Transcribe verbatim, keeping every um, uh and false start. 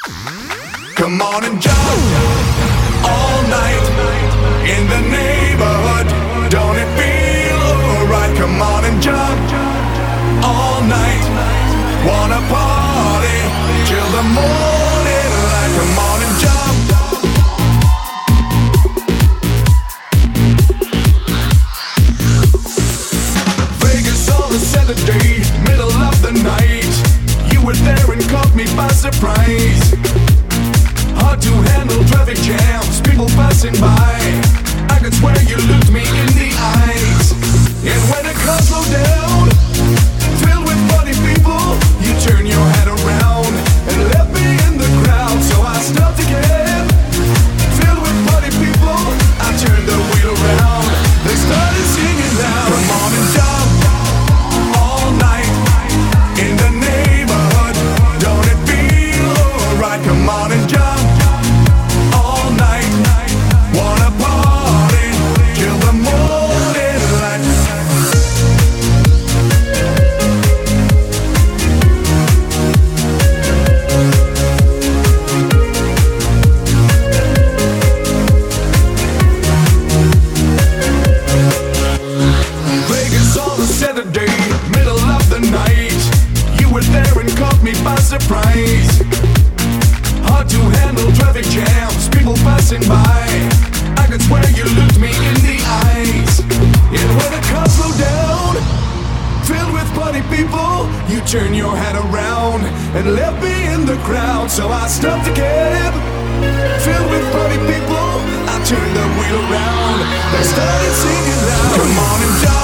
Come on and jump all night in the neighborhood. Don't it feel alright? Come on and jump all night. Wanna party till the morning light. Come on and jump. Vegas on a Saturday, middle of the night. You were there and caught me by surprise. Hard to handle traffic jams, people passing by. I could swear you looked me in the eyes. And when the car slowed down, filled with funny people, you turned your head around and left me in the crowd. So I stopped again. Filled with funny people, I turned the wheel around. They started singing loud. Come on and jump all night in the neighborhood. Don't it feel alright? Come on and jump. Surprise. Hard to handle traffic jams, people passing by. I could swear you looked me in the eyes. And when the car slowed down, filled with funny people, you turned your head around and left me in the crowd. So I stopped again. Filled with funny people, I turned the wheel around. They started singing loud. Come on and jump.